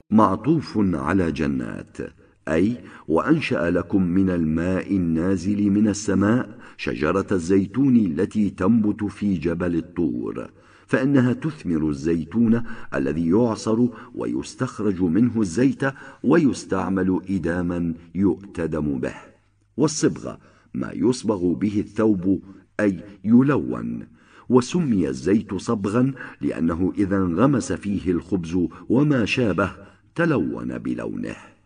معطوف على جنات، أي وأنشأ لكم من الماء النازل من السماء شجرة الزيتون التي تنبت في جبل الطور، فإنها تثمر الزيتون الذي يعصر ويستخرج منه الزيت ويستعمل إداما يؤتدم به. والصبغة ما يصبغ به الثوب، أي يلون. وسمي الزيت صبغا لأنه إذا انغمس فيه الخبز وما شابه تلون بلونه.